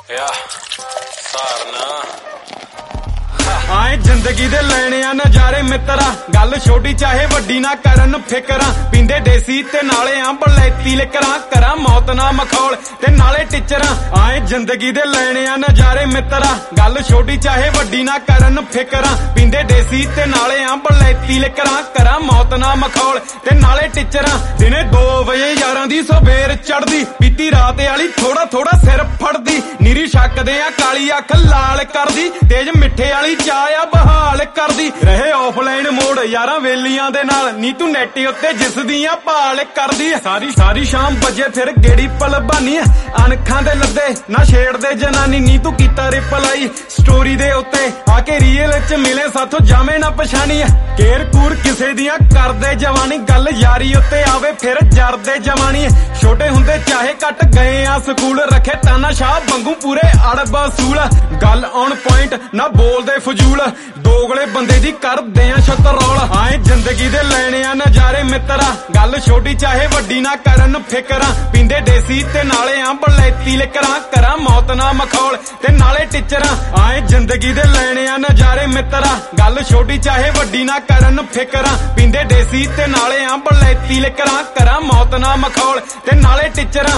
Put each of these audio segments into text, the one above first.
आए जिंदगी दे लेने आ नजारे मित्रा, गल छोटी चाहे वड्डी ना करन फिकरा। पींदे देसी ते नाले आ बलैती लिकरा, करा मौत ना मखौल ते नाले टिचरा। आए जिंदगी दे लेने आ नजारे मित्रा, गल छोटी चाहे वड्डी ना करन फिकरा। पींदे देसी ते नाले आ बलैती लिकरा, करा मौत ना मखौल ते नाले टिचरा। दिने 2 वजे यारां दी सवेर चढ़दी, पीती रात आली थोड़ा थोड़ा सिर फड़दी। नीरी शकदे आ काली अख लाल करदी, तेज मिठे आली चाया बहाल करदी। रहे ऑफलाइन मोड यारां वेलियां दे नाल, नी तू नेट उत्ते जिस दियां भाल करदी। सारी शाम बजे फिर गेड़ी पलबानी, अणखां दे लद्दे ना छेड़ दे जनानी। नी तू कीता रिप्लाई स्टोरी दे उत्ते, आके रील च मिले साथों जावे ना पछानी। केर कूर किसे दियां करदे जवानी, गल यारी उत्ते आवे फिर जरदे जवानी। छोटे हुंदे चाहे कट गए आ स्कूल, रखे ताना शाह वांगू पूरे अड़ब असूल। गल ऑन पॉइंट ना बोलदे फजूल, दोगले बंदे दी करदे आ शतरौल। आए जिंदगी दे लेने आ नजारे मित्रा, गल छोटी चाहे वड्डी ना करन फिकरा। पींदे देसी ते नाले आ बलैती लिकरा, करा मौत ना मखौल ते नाले टिचरा। आए जिंदगी दे लेने आ नजारे मित्रा, गल छोटी चाहे वड्डी ना करन फिकरा। पींदे देसी ते नाले आ बलैती लिकरा, करा मौत ना मखौल ते नाले टिचरा।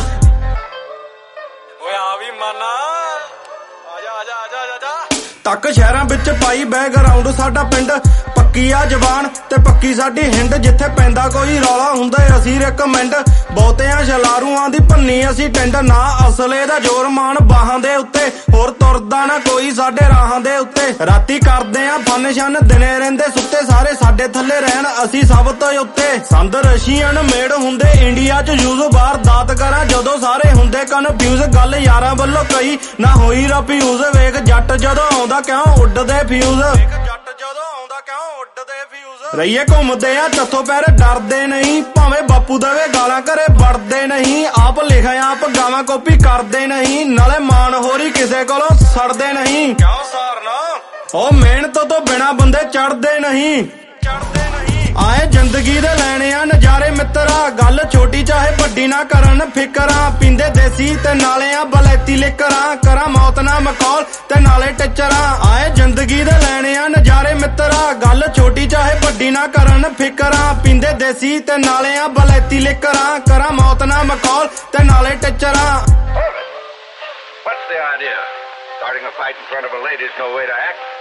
ओए आ भी माना आजा आजा आजा आजा तक शहरां विच पाई बैकग्राउंड साडा पिंड। पक्की आ जवान ते पक्की साडी हिंड, जिथे पैंदा कोई रौला हुंदा असीं रिकमेंड। बहुतियां छलारूआं दी भन्नी असीं टिंड, ना असले दा जोर मान बाहां दे उत्ते। होर तुरदा ना कोई साडे राहां दे उत्ते। राती करदे आ फन शन, दिने रहिंदे सुत्ते सारे साडे थल्ले रहन असीं सब तो उत्ते। संद रशियन मेड हुंदे इंडिया च यूज, वारदात करां जदों सारे हुंदे कन्फ्यूज। गल यारां वल्लों कई ना होई रफ्यूज, वेख जट जदों आउंदा क्यों उड्डदे फ्यूज। रहीए घुमदे आ चथों पैर डरदे नहीं, भावें बापू देवे गालां घरे वड़दे नहीं। आप लिखा आप गावां कॉपी करदे नहीं, नाले मान होरी किसे कोलों सड़दे नहीं। क्यों सारना ओ मेहनत तो बिना बंदे चढ़दे नहीं। आए जिंदगी दे लेने आ नजारे मित्रा, गल छोटी चाहे वड्डी ना करन फिकरा। पींदे देसी ते नाले आ बलैती लिकरा, करा मौत ना मखौल ते नाले टिचरा। आए जिंदगी दे लेने आ नजारे मित्रा, गल छोटी चाहे वड्डी ना करन फिकरा। पींदे देसी ते नाले आ बलैती लिकरा, करा मौत ना मखौल ते नाले टिचरा। What's the idea? Starting a fight in front of a lady's no way to act.